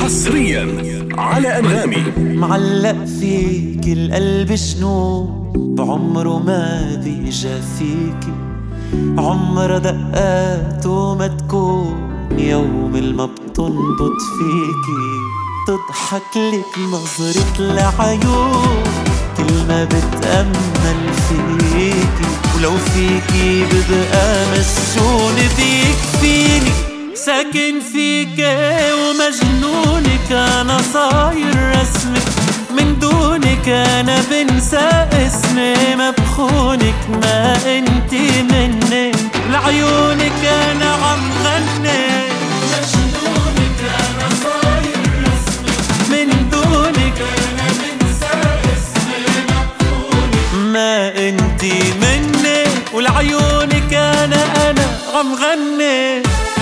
حصريا على أنغامي. معلق فيك القلب شنو بعمره ما بيجا فيكي، عمر دقات وما تكون يوم الما بتنبض فيكي. تضحك لك نظرة العيون كل ما بتأمل فيكي، ولو فيكي ببقى مسجون بيكفيني. ساكن فيك ومجنونك أنا صاير رسمك، من دونك أنا بنسى اسمي. ما بخونك ما انتي مني، لعيونك أنا عم غني. مجنونك أنا صاير رسمك، من دونك أنا بنسى اسمي. ما بخونك ما انتي مني، ولعيونك أنا عم غني.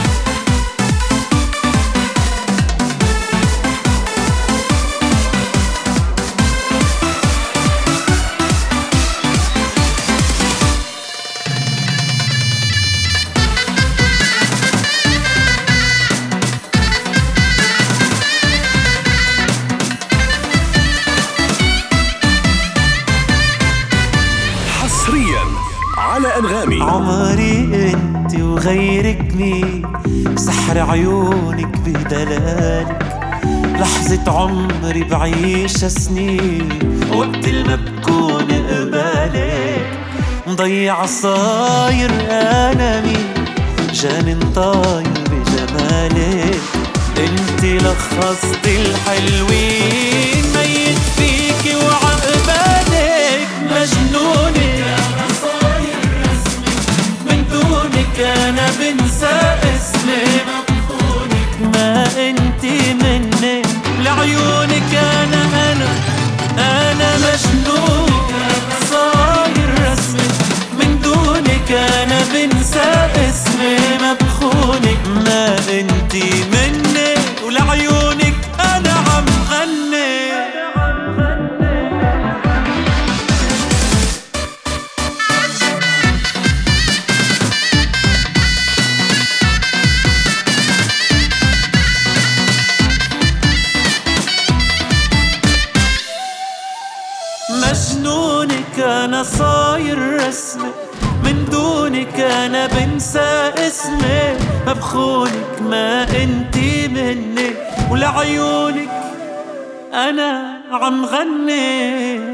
على أنغامي. عمري انت وغيرك مين، سحر عيونك بدلالك. لحظة عمري بعيشها سنين، وقت الما بكون قبالك. مضيع صاير أنا مين، جانن طاير بجمالك. انت لخصت الحلوين، ميت فيكي وعقبالك. مجنونة أنا بنسى اسمي، ما بخونك ما انتي مني، لعيونك أنا مجنون صاير رسمي. من دونك أنا بنسى اسمي، ما بخونك ما انتي مني، ولعيونك أنا عم غني. مجنونك أنا صاير رسمي، من دونك أنا بنسى اسمي. ما بخونك ما انتي مني، ولعيونك أنا عم غني.